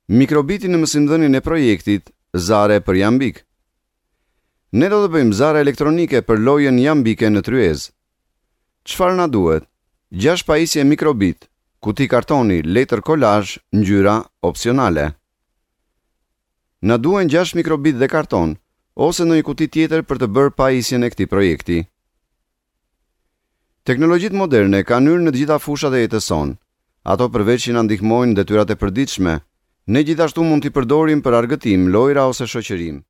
Mikrobiti në mësimdhënien e projektit Zare për jambik. Ne do të bëjmë zare elektronike për lojën jambike në tryezë. Çfarë na duhet? 6 pajisje mikrobit, kuti kartoni, letër kolazh, ngjyra opsionale. Na duhen 6 mikrobit dhe karton, ose në një kuti tjetër për të bërë pajisjen e këtij projekti. Teknologjitë moderne kanë hyrë në të gjitha fushat e jetës sonë. Ato përveç që na ndihmojnë detyrat e përditshme, ne gjithashtu mund t'i përdorim për argëtim, lojra ose shoqërim.